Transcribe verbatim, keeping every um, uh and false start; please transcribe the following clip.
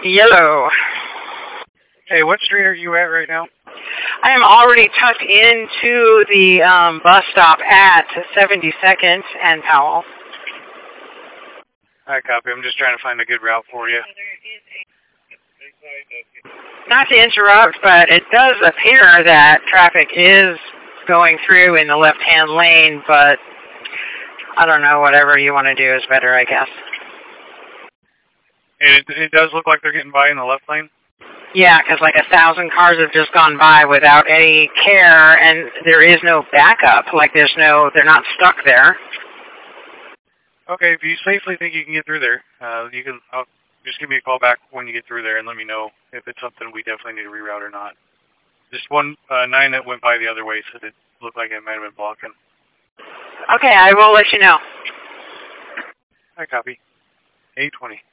Yellow. Hey, what street are you at right now? I am already tucked into the um, bus stop at seventy-second and Powell. I copy. I'm just trying to find a good route for you. Not to interrupt, but it does appear that traffic is going through in the left-hand lane, but I don't know, whatever you want to do is better, I guess. It, it does look like they're getting by in the left lane? Yeah, because like a thousand cars have just gone by without any care, and there is no backup. Like there's no, they're not stuck there. Okay, if you safely think you can get through there, uh, you can I'll, just give me a call back when you get through there and let me know if it's something we definitely need to reroute or not. Just one uh, nine that went by the other way, so it looked like it might have been blocking. Okay, I will let you know. I copy. eight twenty.